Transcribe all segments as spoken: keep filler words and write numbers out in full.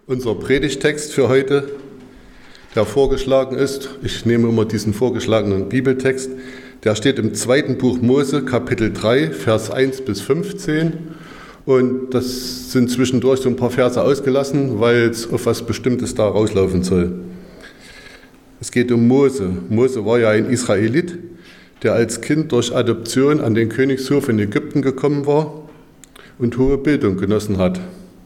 Unser Predigtext für heute, der vorgeschlagen ist, ich nehme immer diesen vorgeschlagenen Bibeltext, der steht im zweiten Buch Mose, Kapitel drei, Vers eins bis fünfzehn. Und das sind zwischendurch so ein paar Verse ausgelassen, weil es auf was Bestimmtes da rauslaufen soll. Es geht um Mose. Mose war ja ein Israelit, der als Kind durch Adoption an den Königshof in Ägypten gekommen war und hohe Bildung genossen hat.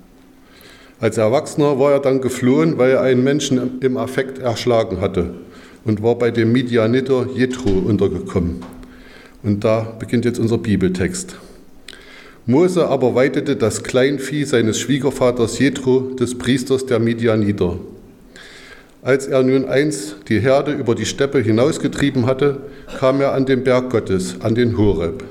Als Erwachsener war er dann geflohen, weil er einen Menschen im Affekt erschlagen hatte und war bei dem Midianiter Jethro untergekommen. Und da beginnt jetzt unser Bibeltext. Mose aber weidete das Kleinvieh seines Schwiegervaters Jethro, des Priesters der Midianiter. Als er nun einst die Herde über die Steppe hinausgetrieben hatte, kam er an den Berg Gottes, an den Horeb.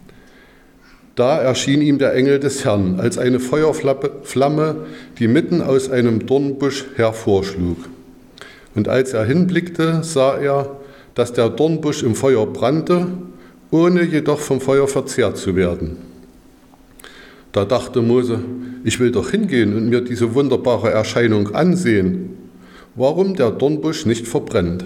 Da erschien ihm der Engel des Herrn als eine Feuerflamme, die mitten aus einem Dornbusch hervorschlug. Und als er hinblickte, sah er, dass der Dornbusch im Feuer brannte, ohne jedoch vom Feuer verzehrt zu werden. Da dachte Mose, ich will doch hingehen und mir diese wunderbare Erscheinung ansehen, warum der Dornbusch nicht verbrennt.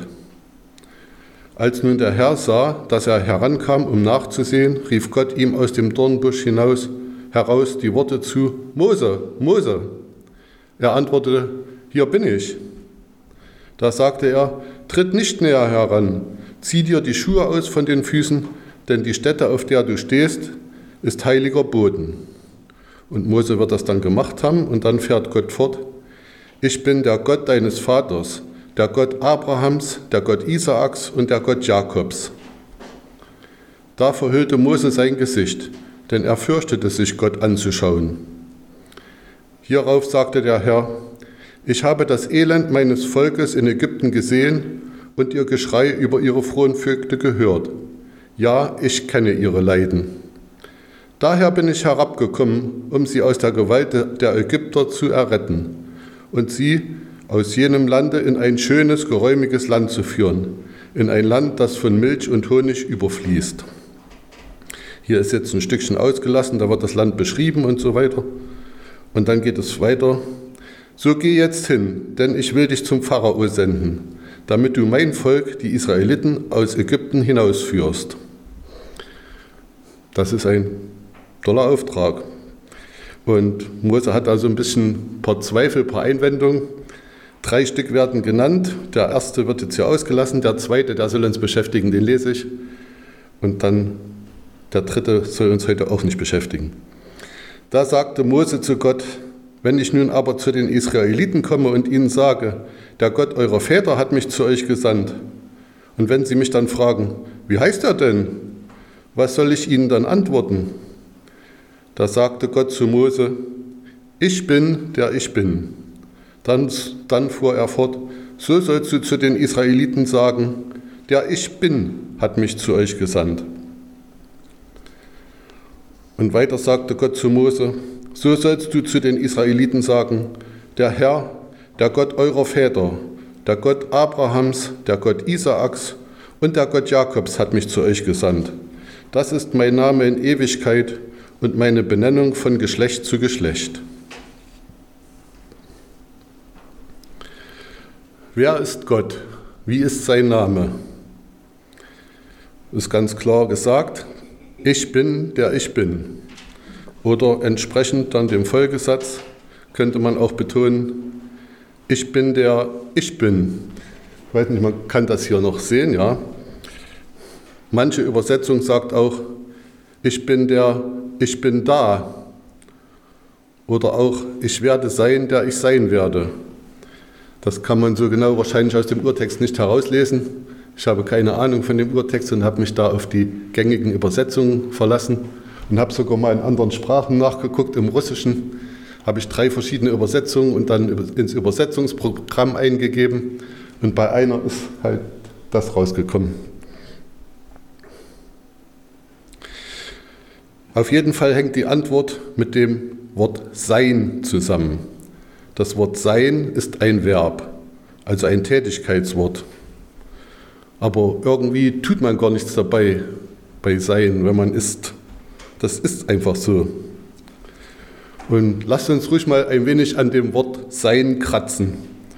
Als nun der Herr sah, dass er herankam, um nachzusehen, rief Gott ihm aus dem Dornbusch hinaus, heraus die Worte zu, Mose, Mose. Er antwortete, hier bin ich. Da sagte er, tritt nicht näher heran, zieh dir die Schuhe aus von den Füßen, denn die Stätte, auf der du stehst, ist heiliger Boden. Und Mose wird das dann gemacht haben und dann fährt Gott fort, ich bin der Gott deines Vaters, der Gott Abrahams, der Gott Isaaks und der Gott Jakobs. Da verhüllte Mose sein Gesicht, denn er fürchtete sich, Gott anzuschauen. Hierauf sagte der Herr, ich habe das Elend meines Volkes in Ägypten gesehen und ihr Geschrei über ihre Fronvögte gehört. Ja, ich kenne ihre Leiden. Daher bin ich herabgekommen, um sie aus der Gewalt der Ägypter zu erretten und sie aus jenem Lande in ein schönes, geräumiges Land zu führen, in ein Land, das von Milch und Honig überfließt. Hier ist jetzt ein Stückchen ausgelassen, da wird das Land beschrieben und so weiter. Und dann geht es weiter. So geh jetzt hin, denn ich will dich zum Pharao senden, damit du mein Volk, die Israeliten, aus Ägypten hinausführst. Das ist ein toller Auftrag. Und Mose hat also ein bisschen ein paar Zweifel, ein paar Einwendungen. Drei Stück werden genannt. Der erste wird jetzt hier ausgelassen. Der zweite, der soll uns beschäftigen, den lese ich. Und dann der dritte soll uns heute auch nicht beschäftigen. Da sagte Mose zu Gott, wenn ich nun aber zu den Israeliten komme und ihnen sage, der Gott eurer Väter hat mich zu euch gesandt. Und wenn sie mich dann fragen, wie heißt er denn? Was soll ich ihnen dann antworten? Da sagte Gott zu Mose, ich bin, der ich bin. Dann, dann fuhr er fort, so sollst du zu den Israeliten sagen, der ich bin, hat mich zu euch gesandt. Und weiter sagte Gott zu Mose, so sollst du zu den Israeliten sagen, der Herr, der Gott eurer Väter, der Gott Abrahams, der Gott Isaaks und der Gott Jakobs hat mich zu euch gesandt. Das ist mein Name in Ewigkeit und meine Benennung von Geschlecht zu Geschlecht. Wer ist Gott? Wie ist sein Name? Ist ganz klar gesagt, ich bin, der ich bin. Oder entsprechend dann dem Folgesatz könnte man auch betonen, ich bin, der ich bin. Ich weiß nicht, man kann das hier noch sehen, ja. Manche Übersetzung sagt auch, ich bin der, ich bin da. Oder auch, ich werde sein, der ich sein werde. Das kann man so genau wahrscheinlich aus dem Urtext nicht herauslesen. Ich habe keine Ahnung von dem Urtext und habe mich da auf die gängigen Übersetzungen verlassen und habe sogar mal in anderen Sprachen nachgeguckt. Im Russischen habe ich drei verschiedene Übersetzungen und dann ins Übersetzungsprogramm eingegeben und bei einer ist halt das rausgekommen. Auf jeden Fall hängt die Antwort mit dem Wort sein zusammen. Das Wort sein ist ein Verb, also ein Tätigkeitswort. Aber irgendwie tut man gar nichts dabei bei sein, wenn man ist. Das ist einfach so. Und lasst uns ruhig mal ein wenig an dem Wort sein kratzen.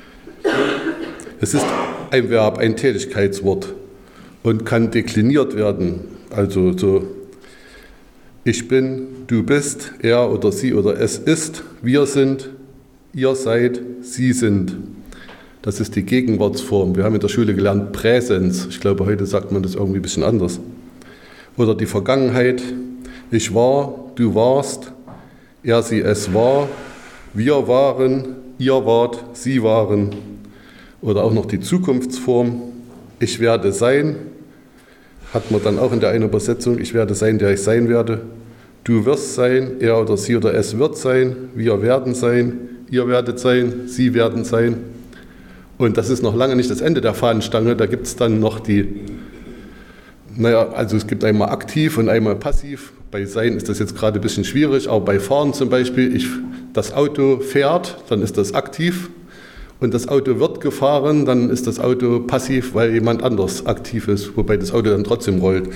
Es ist ein Verb, ein Tätigkeitswort und kann dekliniert werden. Also so, ich bin, du bist, er oder sie oder es ist, wir sind, ihr seid, sie sind. Das ist die Gegenwartsform. Wir haben in der Schule gelernt Präsens. Ich glaube, heute sagt man das irgendwie ein bisschen anders. Oder die Vergangenheit. Ich war, du warst, er, sie, es war, wir waren, ihr wart, sie waren. Oder auch noch die Zukunftsform. Ich werde sein. Hat man dann auch in der einen Übersetzung. Ich werde sein, der ich sein werde. Du wirst sein, er oder sie oder es wird sein. Wir werden sein, ihr werdet sein, sie werden sein. Und das ist noch lange nicht das Ende der Fahnenstange. Da gibt es dann noch die, naja, also es gibt einmal aktiv und einmal passiv. Bei Sein ist das jetzt gerade ein bisschen schwierig, aber bei Fahren zum Beispiel, ich, das Auto fährt, dann ist das aktiv. Und das Auto wird gefahren, dann ist das Auto passiv, weil jemand anders aktiv ist, wobei das Auto dann trotzdem rollt.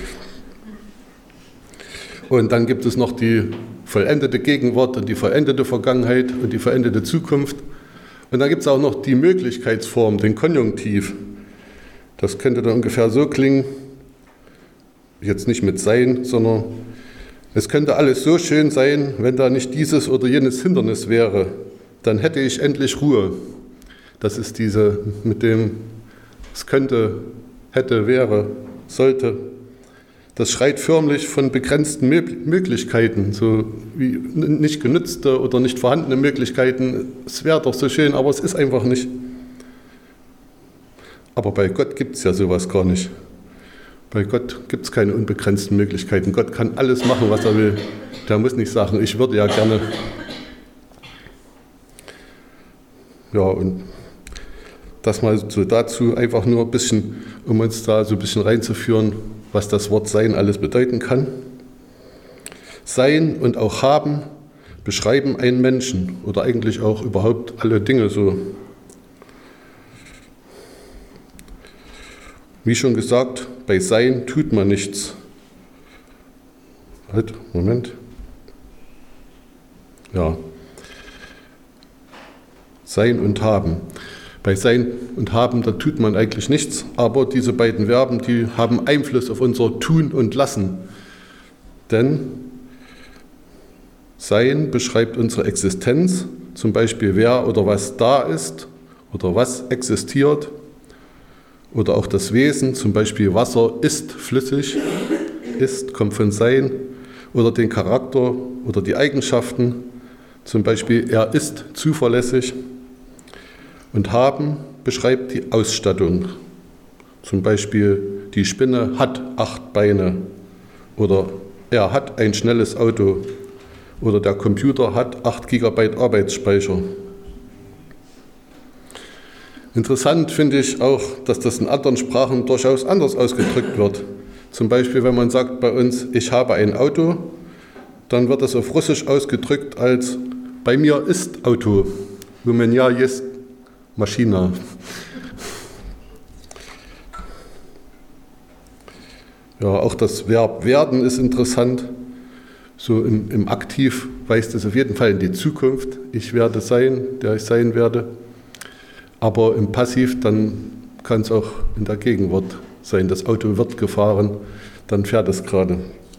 Und dann gibt es noch die vollendete Gegenwart und die vollendete Vergangenheit und die vollendete Zukunft. Und dann gibt es auch noch die Möglichkeitsform, den Konjunktiv. Das könnte dann ungefähr so klingen, jetzt nicht mit sein, sondern es könnte alles so schön sein, wenn da nicht dieses oder jenes Hindernis wäre, dann hätte ich endlich Ruhe. Das ist diese mit dem, es könnte, hätte, wäre, sollte. Das schreit förmlich von begrenzten Möglichkeiten, so wie nicht genützte oder nicht vorhandene Möglichkeiten. Es wäre doch so schön, aber es ist einfach nicht. Aber bei Gott gibt es ja sowas gar nicht. Bei Gott gibt es keine unbegrenzten Möglichkeiten. Gott kann alles machen, was er will. Der muss nicht sagen, ich würde ja gerne. Ja, und das mal so dazu, einfach nur ein bisschen, um uns da so ein bisschen reinzuführen, was das Wort Sein alles bedeuten kann. Sein und auch Haben beschreiben einen Menschen oder eigentlich auch überhaupt alle Dinge so. Wie schon gesagt, bei Sein tut man nichts. Halt, Moment. Ja. Sein und Haben. Bei Sein und Haben, da tut man eigentlich nichts, aber diese beiden Verben, die haben Einfluss auf unser Tun und Lassen. Denn Sein beschreibt unsere Existenz, zum Beispiel wer oder was da ist oder was existiert. Oder auch das Wesen, zum Beispiel Wasser ist flüssig, ist, kommt von Sein. Oder den Charakter oder die Eigenschaften, zum Beispiel er ist zuverlässig. Und Haben beschreibt die Ausstattung, zum Beispiel die Spinne hat acht Beine oder er hat ein schnelles Auto oder der Computer hat acht Gigabyte Arbeitsspeicher. Interessant finde ich auch, dass das in anderen Sprachen durchaus anders ausgedrückt wird. Zum Beispiel, wenn man sagt bei uns, ich habe ein Auto, dann wird das auf Russisch ausgedrückt als bei mir ist Auto. У меня есть Maschina. Ja, auch das Verb werden ist interessant. So im, im Aktiv weist es auf jeden Fall in die Zukunft. Ich werde sein, der ich sein werde. Aber im Passiv, dann kann es auch in der Gegenwart sein. Das Auto wird gefahren, dann fährt es gerade.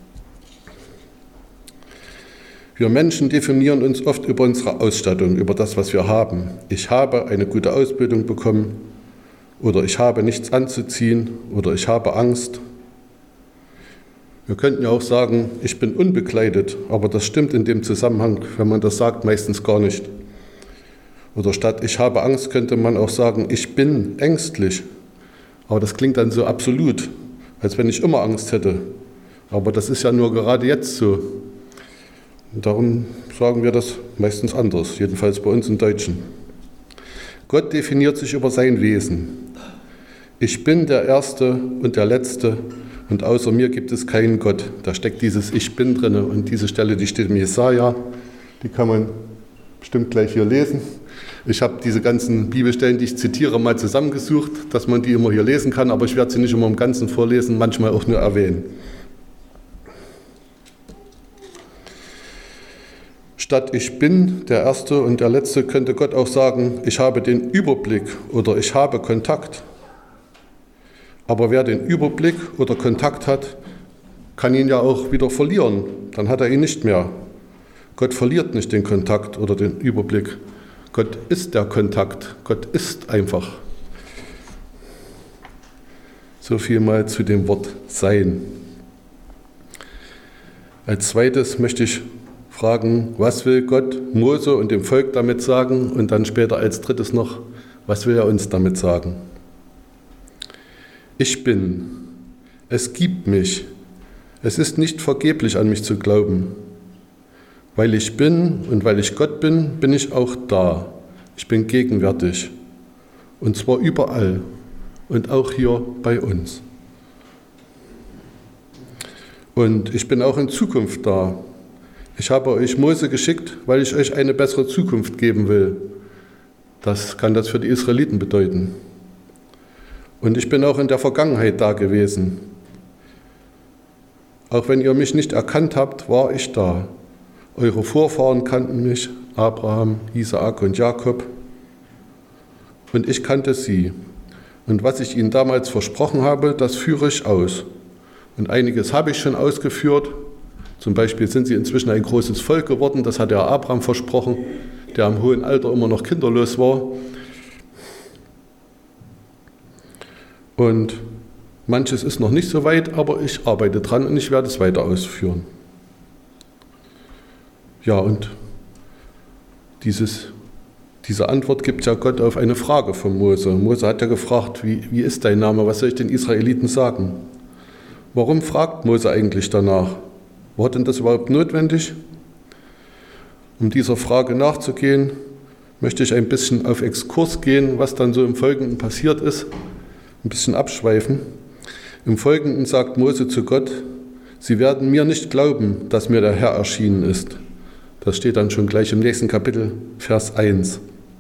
Wir Menschen definieren uns oft über unsere Ausstattung, über das, was wir haben. Ich habe eine gute Ausbildung bekommen oder ich habe nichts anzuziehen oder ich habe Angst. Wir könnten ja auch sagen, ich bin unbekleidet, aber das stimmt in dem Zusammenhang, wenn man das sagt, meistens gar nicht. Oder statt ich habe Angst könnte man auch sagen, ich bin ängstlich. Aber das klingt dann so absolut, als wenn ich immer Angst hätte. Aber das ist ja nur gerade jetzt so. Und darum sagen wir das meistens anders, jedenfalls bei uns im Deutschen. Gott definiert sich über sein Wesen. Ich bin der Erste und der Letzte und außer mir gibt es keinen Gott. Da steckt dieses Ich bin drin und diese Stelle, die steht im Jesaja, die kann man bestimmt gleich hier lesen. Ich habe diese ganzen Bibelstellen, die ich zitiere, mal zusammengesucht, dass man die immer hier lesen kann, aber ich werde sie nicht immer im Ganzen vorlesen, manchmal auch nur erwähnen. Statt ich bin der Erste und der Letzte könnte Gott auch sagen, ich habe den Überblick oder ich habe Kontakt. Aber wer den Überblick oder Kontakt hat, kann ihn ja auch wieder verlieren. Dann hat er ihn nicht mehr. Gott verliert nicht den Kontakt oder den Überblick. Gott ist der Kontakt. Gott ist einfach. So viel mal zu dem Wort sein. Als zweites möchte ich fragen, was will Gott Mose und dem Volk damit sagen? Und dann später als drittes noch, was will er uns damit sagen? Ich bin. Es gibt mich. Es ist nicht vergeblich, an mich zu glauben. Weil ich bin und weil ich Gott bin, bin ich auch da. Ich bin gegenwärtig. Und zwar überall und auch hier bei uns. Und ich bin auch in Zukunft da. Ich habe euch Mose geschickt, weil ich euch eine bessere Zukunft geben will. Das kann das für die Israeliten bedeuten. Und ich bin auch in der Vergangenheit da gewesen. Auch wenn ihr mich nicht erkannt habt, war ich da. Eure Vorfahren kannten mich, Abraham, Isaak und Jakob. Und ich kannte sie. Und was ich ihnen damals versprochen habe, das führe ich aus. Und einiges habe ich schon ausgeführt. Zum Beispiel sind sie inzwischen ein großes Volk geworden. Das hat der Abraham versprochen, der im hohen Alter immer noch kinderlos war. Und manches ist noch nicht so weit, aber ich arbeite dran und ich werde es weiter ausführen. Ja, und dieses, diese Antwort gibt ja Gott auf eine Frage von Mose. Mose hat ja gefragt, wie, wie ist dein Name, was soll ich den Israeliten sagen? Warum fragt Mose eigentlich danach? War denn das überhaupt notwendig? Um dieser Frage nachzugehen, möchte ich ein bisschen auf Exkurs gehen, was dann so im Folgenden passiert ist, ein bisschen abschweifen. Im Folgenden sagt Mose zu Gott, sie werden mir nicht glauben, dass mir der Herr erschienen ist. Das steht dann schon gleich im nächsten Kapitel, Vers eins.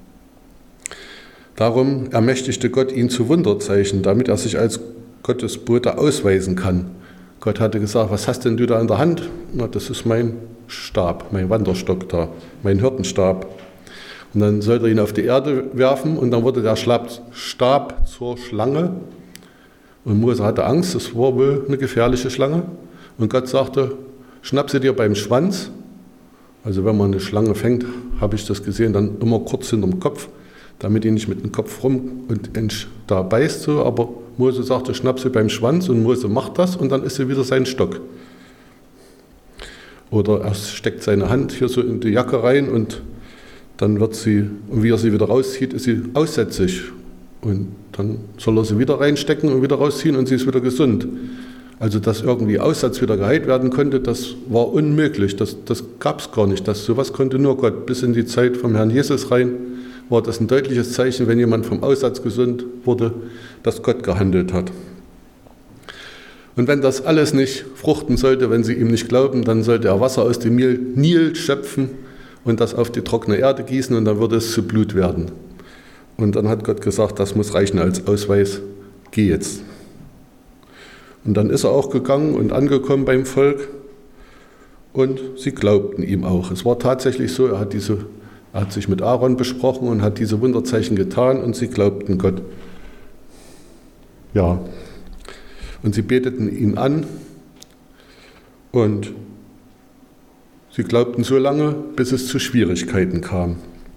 Darum ermächtigte Gott ihn zu Wunderzeichen, damit er sich als Gottes Bote ausweisen kann. Gott hatte gesagt, was hast denn du da in der Hand? Na, das ist mein Stab, mein Wanderstock da, mein Hirtenstab. Und dann sollte er ihn auf die Erde werfen und dann wurde der Stab zur Schlange. Und Mose hatte Angst, es war wohl eine gefährliche Schlange. Und Gott sagte, schnapp sie dir beim Schwanz. Also wenn man eine Schlange fängt, habe ich das gesehen, dann immer kurz hinterm Kopf, damit die nicht mit dem Kopf rum und da beißt so. Aber Mose sagte, schnapp sie beim Schwanz und Mose macht das und dann ist sie wieder sein Stock. Oder er steckt seine Hand hier so in die Jacke rein und dann wird sie, und wie er sie wieder rauszieht, ist sie aussätzig. Und dann soll er sie wieder reinstecken und wieder rausziehen und sie ist wieder gesund. Also dass irgendwie Aussatz wieder geheilt werden konnte, das war unmöglich, das, das gab es gar nicht. Das, sowas konnte nur Gott. Bis in die Zeit vom Herrn Jesus rein war das ein deutliches Zeichen, wenn jemand vom Aussatz gesund wurde, dass Gott gehandelt hat. Und wenn das alles nicht fruchten sollte, wenn sie ihm nicht glauben, dann sollte er Wasser aus dem Nil schöpfen und das auf die trockene Erde gießen und dann würde es zu Blut werden. Und dann hat Gott gesagt, das muss reichen als Ausweis, geh jetzt. Und dann ist er auch gegangen und angekommen beim Volk und sie glaubten ihm auch. Es war tatsächlich so, er hat, diese, er hat sich mit Aaron besprochen und hat diese Wunderzeichen getan und sie glaubten Gott. Ja, und sie beteten ihn an und sie glaubten so lange, bis es zu Schwierigkeiten kam.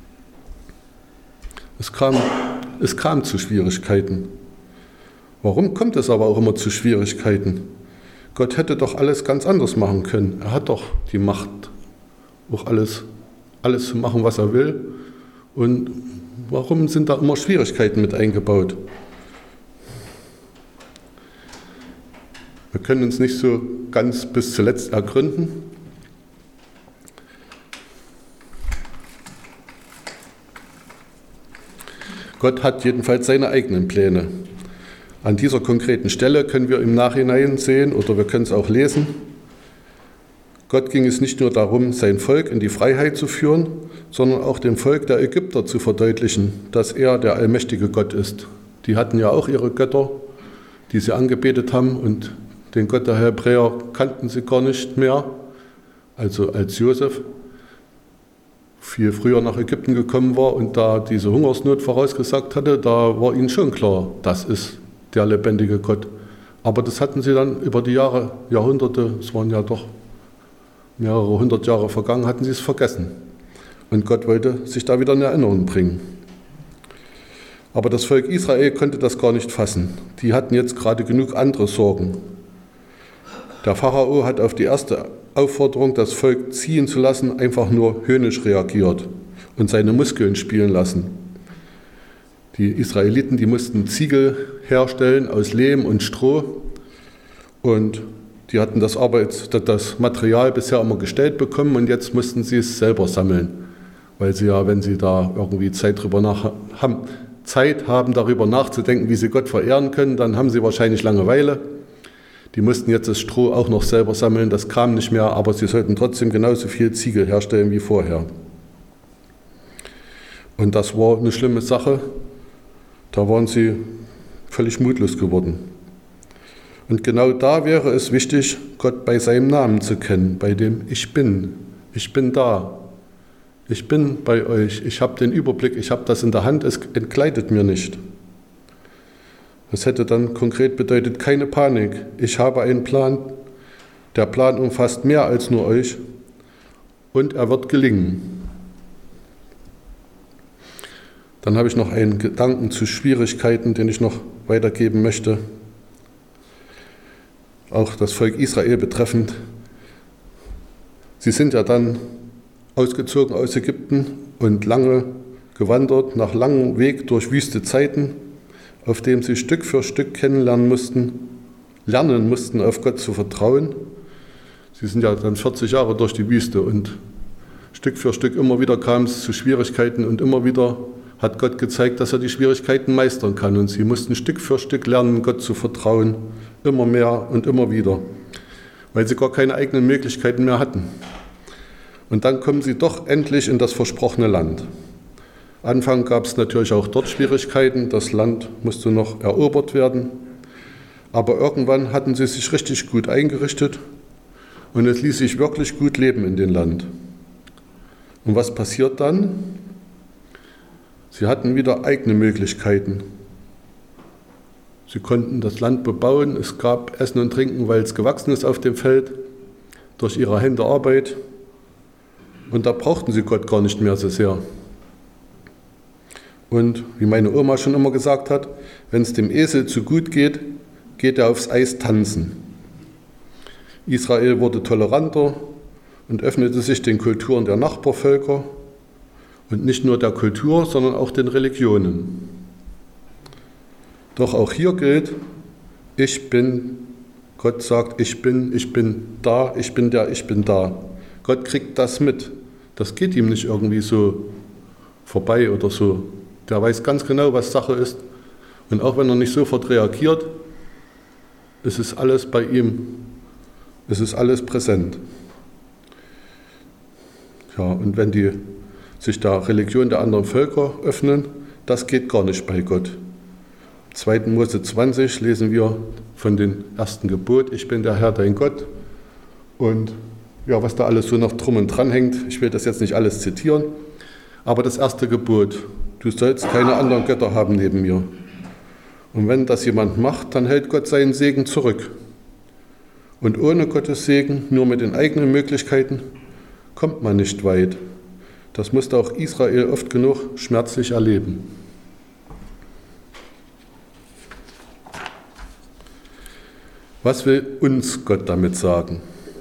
Es kam, es kam zu Schwierigkeiten. Warum kommt es aber auch immer zu Schwierigkeiten? Gott hätte doch alles ganz anders machen können. Er hat doch die Macht, auch alles, alles zu machen, was er will. Und warum sind da immer Schwierigkeiten mit eingebaut? Wir können uns nicht so ganz bis zuletzt ergründen. Gott hat jedenfalls seine eigenen Pläne. An dieser konkreten Stelle können wir im Nachhinein sehen, oder wir können es auch lesen, Gott ging es nicht nur darum, sein Volk in die Freiheit zu führen, sondern auch dem Volk der Ägypter zu verdeutlichen, dass er der allmächtige Gott ist. Die hatten ja auch ihre Götter, die sie angebetet haben, und den Gott der Hebräer kannten sie gar nicht mehr, also als Josef viel früher nach Ägypten gekommen war und da diese Hungersnot vorausgesagt hatte, da war ihnen schon klar, das ist der lebendige Gott. Aber das hatten sie dann über die Jahre, Jahrhunderte, es waren ja doch mehrere hundert Jahre vergangen, hatten sie es vergessen. Und Gott wollte sich da wieder in Erinnerung bringen. Aber das Volk Israel konnte das gar nicht fassen. Die hatten jetzt gerade genug andere Sorgen. Der Pharao hat auf die erste Aufforderung, das Volk ziehen zu lassen, einfach nur höhnisch reagiert und seine Muskeln spielen lassen. Die Israeliten, die mussten Ziegel herstellen aus Lehm und Stroh und die hatten das Arbeits-, das Material bisher immer gestellt bekommen und jetzt mussten sie es selber sammeln, weil sie ja, wenn sie da irgendwie Zeit, drüber nach, haben, Zeit haben, darüber nachzudenken, wie sie Gott verehren können, dann haben sie wahrscheinlich Langeweile. Die mussten jetzt das Stroh auch noch selber sammeln, das kam nicht mehr, aber sie sollten trotzdem genauso viel Ziegel herstellen wie vorher. Und das war eine schlimme Sache, da waren sie völlig mutlos geworden. Und genau da wäre es wichtig, Gott bei seinem Namen zu kennen, bei dem Ich bin, ich bin da, ich bin bei euch, ich habe den Überblick, ich habe das in der Hand, es entgleitet mir nicht. Das hätte dann konkret bedeutet, keine Panik, ich habe einen Plan, der Plan umfasst mehr als nur euch und er wird gelingen. Dann habe ich noch einen Gedanken zu Schwierigkeiten, den ich noch weitergeben möchte, auch das Volk Israel betreffend. Sie sind ja dann ausgezogen aus Ägypten und lange gewandert, nach langem Weg durch wüste Zeiten, auf dem sie Stück für Stück kennenlernen mussten, lernen mussten, auf Gott zu vertrauen. Sie sind ja dann vierzig Jahre durch die Wüste und Stück für Stück immer wieder kam es zu Schwierigkeiten und immer wieder hat Gott gezeigt, dass er die Schwierigkeiten meistern kann. Und sie mussten Stück für Stück lernen, Gott zu vertrauen, immer mehr und immer wieder, weil sie gar keine eigenen Möglichkeiten mehr hatten. Und dann kommen sie doch endlich in das versprochene Land. Anfang gab es natürlich auch dort Schwierigkeiten, das Land musste noch erobert werden, aber irgendwann hatten sie sich richtig gut eingerichtet und es ließ sich wirklich gut leben in dem Land. Und was passiert dann? Sie hatten wieder eigene Möglichkeiten. Sie konnten das Land bebauen, es gab Essen und Trinken, weil es gewachsen ist auf dem Feld, durch ihre Hände Arbeit. Und da brauchten sie Gott gar nicht mehr so sehr. Und wie meine Oma schon immer gesagt hat, wenn es dem Esel zu gut geht, geht er aufs Eis tanzen. Israel wurde toleranter und öffnete sich den Kulturen der Nachbarvölker und nicht nur der Kultur, sondern auch den Religionen. Doch auch hier gilt, ich bin, Gott sagt, ich bin, ich bin da, ich bin der, ich bin da. Gott kriegt das mit. Das geht ihm nicht irgendwie so vorbei oder so. Der weiß ganz genau, was Sache ist. Und auch wenn er nicht sofort reagiert, es ist alles bei ihm, es ist alles präsent. Ja, und wenn die sich der Religion der anderen Völker öffnen, das geht gar nicht bei Gott. Im zweiten Mose zwanzig lesen wir von dem ersten Gebot, ich bin der Herr, dein Gott. Und ja, was da alles so noch drum und dran hängt, ich will das jetzt nicht alles zitieren, aber das erste Gebot, du sollst keine anderen Götter haben neben mir. Und wenn das jemand macht, dann hält Gott seinen Segen zurück. Und ohne Gottes Segen, nur mit den eigenen Möglichkeiten, kommt man nicht weit. Das musste auch Israel oft genug schmerzlich erleben. Was will uns Gott damit sagen?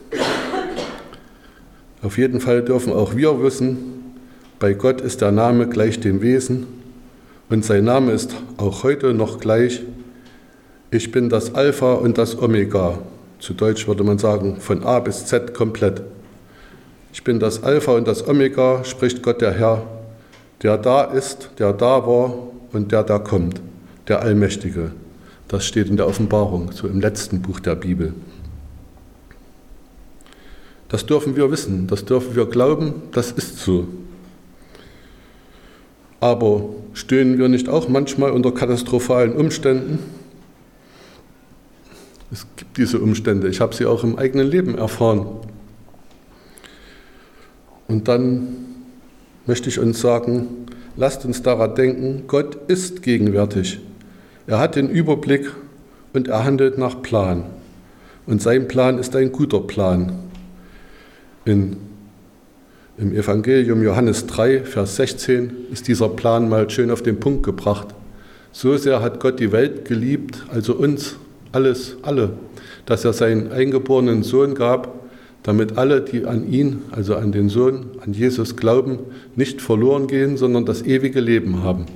Auf jeden Fall dürfen auch wir wissen, bei Gott ist der Name gleich dem Wesen und sein Name ist auch heute noch gleich. Ich bin das Alpha und das Omega. Zu Deutsch würde man sagen, von A bis Z komplett. Ich bin das Alpha und das Omega, spricht Gott der Herr, der da ist, der da war und der da kommt, der Allmächtige. Das steht in der Offenbarung, so im letzten Buch der Bibel. Das dürfen wir wissen, das dürfen wir glauben, das ist so. Aber stehen wir nicht auch manchmal unter katastrophalen Umständen? Es gibt diese Umstände, ich habe sie auch im eigenen Leben erfahren. Und dann möchte ich uns sagen, lasst uns daran denken, Gott ist gegenwärtig. Er hat den Überblick und er handelt nach Plan. Und sein Plan ist ein guter Plan. In, Im Evangelium Johannes drei, Vers sechzehn ist dieser Plan mal schön auf den Punkt gebracht. So sehr hat Gott die Welt geliebt, also uns, alles, alle, dass er seinen eingeborenen Sohn gab, damit alle, die an ihn, also an den Sohn, an Jesus glauben, nicht verloren gehen, sondern das ewige Leben haben.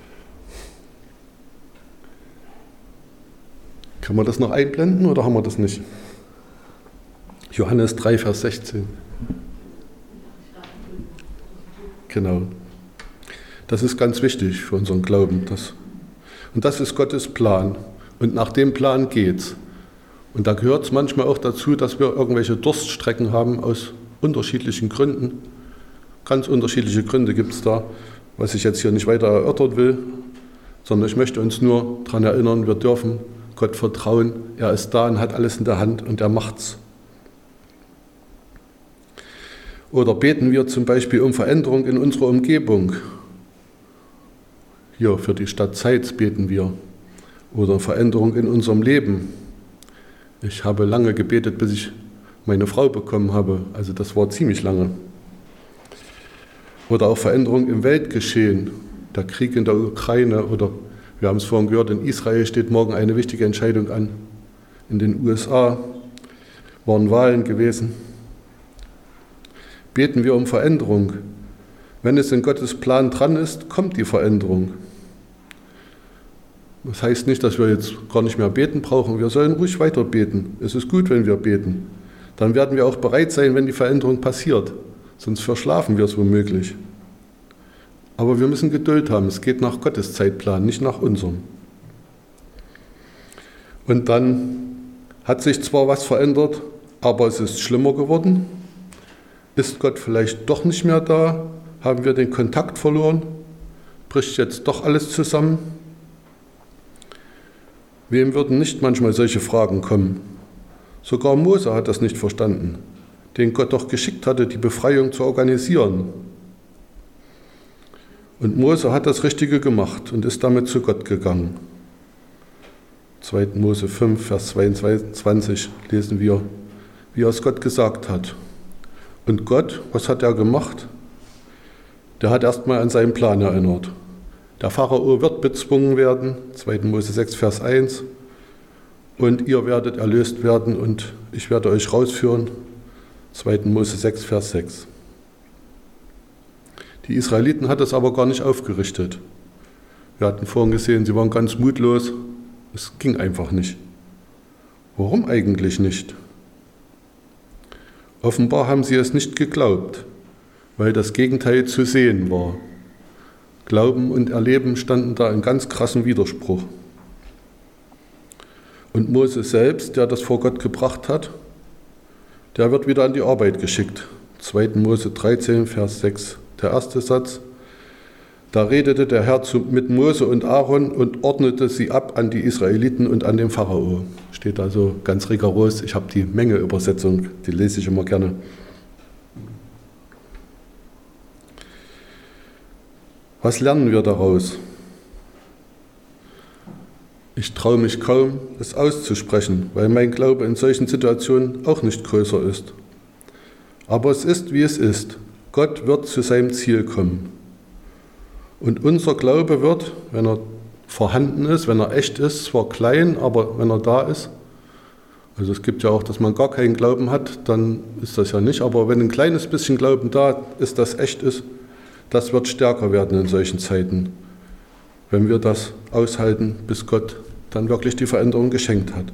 Kann man das noch einblenden oder haben wir das nicht? Johannes drei, Vers sechzehn. Genau. Das ist ganz wichtig für unseren Glauben. Das, und das ist Gottes Plan. Und nach dem Plan geht's. Und da gehört es manchmal auch dazu, dass wir irgendwelche Durststrecken haben aus unterschiedlichen Gründen. Ganz unterschiedliche Gründe gibt es da, was ich jetzt hier nicht weiter erörtern will, sondern ich möchte uns nur daran erinnern, wir dürfen Gott vertrauen. Er ist da und hat alles in der Hand und er macht's. Oder beten wir zum Beispiel um Veränderung in unserer Umgebung. Hier für die Stadt Zeitz beten wir. Oder Veränderung in unserem Leben. Ich habe lange gebetet, bis ich meine Frau bekommen habe. Also das war ziemlich lange. Oder auch Veränderung im Weltgeschehen. Der Krieg in der Ukraine oder wir haben es vorhin gehört, in Israel steht morgen eine wichtige Entscheidung an. In den U S A waren Wahlen gewesen. Beten wir um Veränderung. Wenn es in Gottes Plan dran ist, kommt die Veränderung. Das heißt nicht, dass wir jetzt gar nicht mehr beten brauchen. Wir sollen ruhig weiter beten. Es ist gut, wenn wir beten. Dann werden wir auch bereit sein, wenn die Veränderung passiert. Sonst verschlafen wir es womöglich. Aber wir müssen Geduld haben. Es geht nach Gottes Zeitplan, nicht nach unserem. Und dann hat sich zwar was verändert, aber es ist schlimmer geworden. Ist Gott vielleicht doch nicht mehr da? Haben wir den Kontakt verloren? Bricht jetzt doch alles zusammen? Wem würden nicht manchmal solche Fragen kommen? Sogar Mose hat das nicht verstanden, den Gott doch geschickt hatte, die Befreiung zu organisieren. Und Mose hat das Richtige gemacht und ist damit zu Gott gegangen. zweiter Mose fünf, Vers zweiundzwanzig lesen wir, wie er es Gott gesagt hat. Und Gott, was hat er gemacht? Der hat erstmal an seinen Plan erinnert. Der Pharao wird bezwungen werden, zweiter Mose sechs, Vers eins. Und ihr werdet erlöst werden und ich werde euch rausführen, zweiter Mose sechs, Vers sechs. Die Israeliten hat es aber gar nicht aufgerichtet. Wir hatten vorhin gesehen, sie waren ganz mutlos. Es ging einfach nicht. Warum eigentlich nicht? Offenbar haben sie es nicht geglaubt, weil das Gegenteil zu sehen war. Glauben und Erleben standen da in ganz krassem Widerspruch. Und Mose selbst, der das vor Gott gebracht hat, der wird wieder an die Arbeit geschickt. zweiter Mose dreizehn, Vers sechs, der erste Satz. Da redete der Herr zu, mit Mose und Aaron und ordnete sie ab an die Israeliten und an den Pharao. Steht also ganz rigoros. Ich habe die Menge-Übersetzung, die lese ich immer gerne. Was lernen wir daraus? Ich traue mich kaum, es auszusprechen, weil mein Glaube in solchen Situationen auch nicht größer ist. Aber es ist, wie es ist. Gott wird zu seinem Ziel kommen. Und unser Glaube wird, wenn er vorhanden ist, wenn er echt ist, zwar klein, aber wenn er da ist, also es gibt ja auch, dass man gar keinen Glauben hat, dann ist das ja nicht, aber wenn ein kleines bisschen Glauben da ist, das echt ist, das wird stärker werden in solchen Zeiten, wenn wir das aushalten, bis Gott dann wirklich die Veränderung geschenkt hat.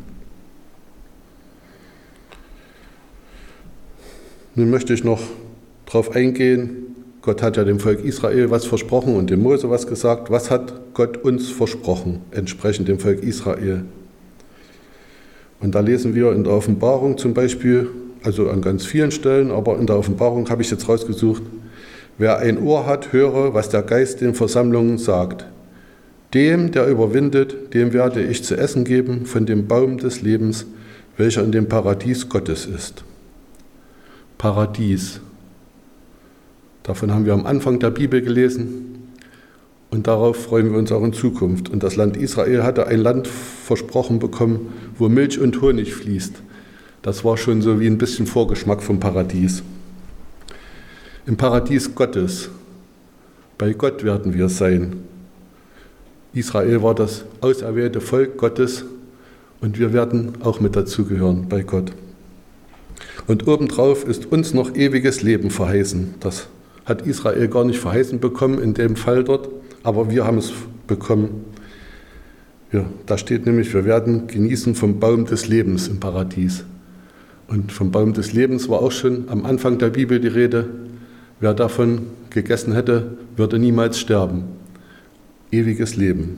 Nun möchte ich noch darauf eingehen, Gott hat ja dem Volk Israel was versprochen und dem Mose was gesagt. Was hat Gott uns versprochen, entsprechend dem Volk Israel? Und da lesen wir in der Offenbarung zum Beispiel, also an ganz vielen Stellen, aber in der Offenbarung habe ich jetzt rausgesucht, wer ein Ohr hat, höre, was der Geist den Versammlungen sagt. Dem, der überwindet, dem werde ich zu essen geben von dem Baum des Lebens, welcher in dem Paradies Gottes ist. Paradies. Davon haben wir am Anfang der Bibel gelesen und darauf freuen wir uns auch in Zukunft. Und das Land Israel hatte ein Land versprochen bekommen, wo Milch und Honig fließt. Das war schon so wie ein bisschen Vorgeschmack vom Paradies. Im Paradies Gottes, bei Gott werden wir sein. Israel war das auserwählte Volk Gottes und wir werden auch mit dazugehören bei Gott. Und obendrauf ist uns noch ewiges Leben verheißen. Das hat Israel gar nicht verheißen bekommen in dem Fall dort, aber wir haben es bekommen. Ja, da steht nämlich, wir werden genießen vom Baum des Lebens im Paradies. Und vom Baum des Lebens war auch schon am Anfang der Bibel die Rede. Wer davon gegessen hätte, würde niemals sterben. Ewiges Leben.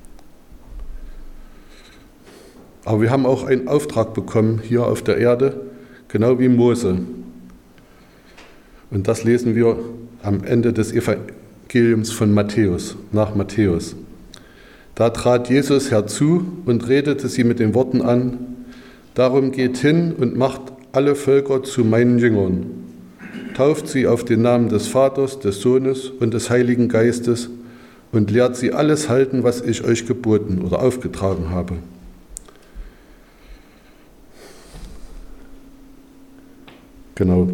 Aber wir haben auch einen Auftrag bekommen hier auf der Erde, genau wie Mose. Und das lesen wir am Ende des Evangeliums von Matthäus, nach Matthäus. Da trat Jesus herzu und redete sie mit den Worten an: Darum geht hin und macht alle Völker zu meinen Jüngern. Tauft sie auf den Namen des Vaters, des Sohnes und des Heiligen Geistes und lehrt sie alles halten, was ich euch geboten oder aufgetragen habe. Genau.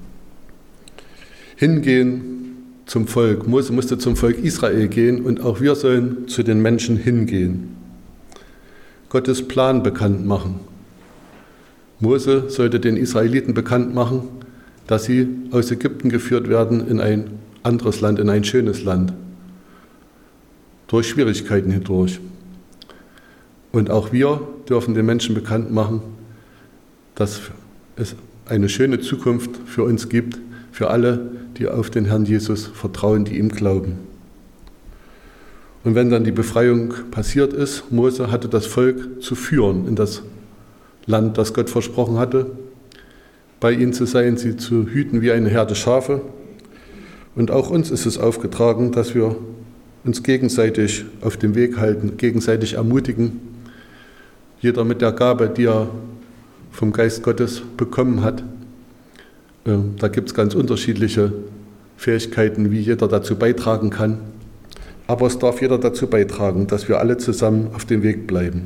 Hingehen zum Volk. Mose musste zum Volk Israel gehen und auch wir sollen zu den Menschen hingehen. Gottes Plan bekannt machen. Mose sollte den Israeliten bekannt machen, dass sie aus Ägypten geführt werden in ein anderes Land, in ein schönes Land. Durch Schwierigkeiten hindurch. Und auch wir dürfen den Menschen bekannt machen, dass es eine schöne Zukunft für uns gibt, für alle, die auf den Herrn Jesus vertrauen, die ihm glauben. Und wenn dann die Befreiung passiert ist, Mose hatte das Volk zu führen in das Land, das Gott versprochen hatte, bei ihnen zu sein, sie zu hüten wie eine Herde Schafe. Und auch uns ist es aufgetragen, dass wir uns gegenseitig auf den Weg halten, gegenseitig ermutigen. Jeder mit der Gabe, die er vom Geist Gottes bekommen hat. Da gibt es ganz unterschiedliche Fähigkeiten, wie jeder dazu beitragen kann. Aber es darf jeder dazu beitragen, dass wir alle zusammen auf dem Weg bleiben.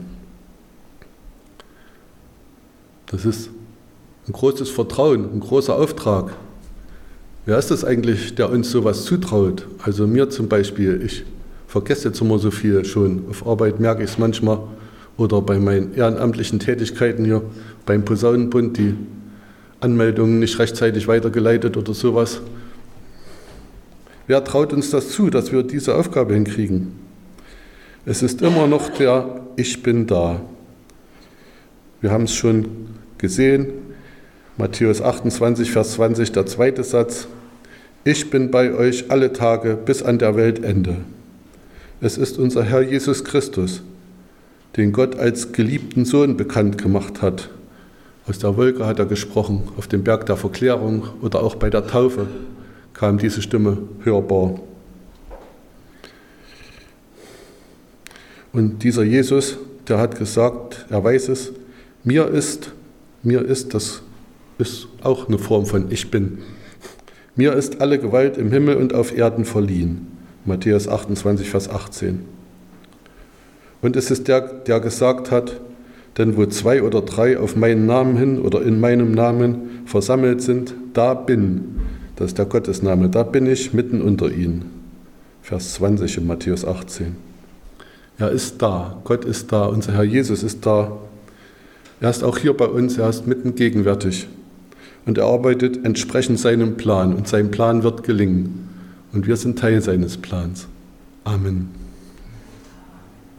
Das ist ein großes Vertrauen, ein großer Auftrag. Wer ist es eigentlich, der uns sowas zutraut? Also mir zum Beispiel, ich vergesse jetzt immer so viel schon. Auf Arbeit merke ich es manchmal oder bei meinen ehrenamtlichen Tätigkeiten hier beim Posaunenbund, die Anmeldungen nicht rechtzeitig weitergeleitet oder sowas. Wer traut uns das zu, dass wir diese Aufgabe hinkriegen? Es ist immer noch der Ich bin da. Wir haben es schon gesehen, Matthäus achtundzwanzig, Vers zwanzig, der zweite Satz. Ich bin bei euch alle Tage bis an der Weltende. Es ist unser Herr Jesus Christus, den Gott als geliebten Sohn bekannt gemacht hat. Aus der Wolke hat er gesprochen, auf dem Berg der Verklärung oder auch bei der Taufe kam diese Stimme hörbar. Und dieser Jesus, der hat gesagt, er weiß es, mir ist, mir ist, das ist auch eine Form von Ich bin. Mir ist alle Gewalt im Himmel und auf Erden verliehen. Matthäus achtundzwanzig, Vers achtzehn. Und es ist der, der gesagt hat, denn wo zwei oder drei auf meinen Namen hin oder in meinem Namen versammelt sind, da bin, das ist der Gottesname, da bin ich mitten unter ihnen. Vers zwanzig in Matthäus achtzehn. Er ist da, Gott ist da, unser Herr Jesus ist da. Er ist auch hier bei uns, er ist mitten gegenwärtig. Und er arbeitet entsprechend seinem Plan und sein Plan wird gelingen. Und wir sind Teil seines Plans. Amen.